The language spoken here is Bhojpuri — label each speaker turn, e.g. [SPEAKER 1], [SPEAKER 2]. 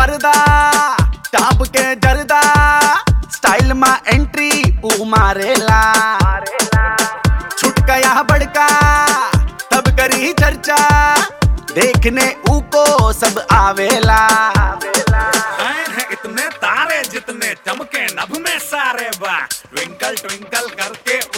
[SPEAKER 1] मरदा टाप के जरदा स्टाइल मा एंट्री ऊ मारेला छुट गया बड़का तब करी चर्चा देखने ऊ को सब आवेला
[SPEAKER 2] इतने तारे जितने चमके नभ में सारे बा ट्विंकल ट्विंकल करके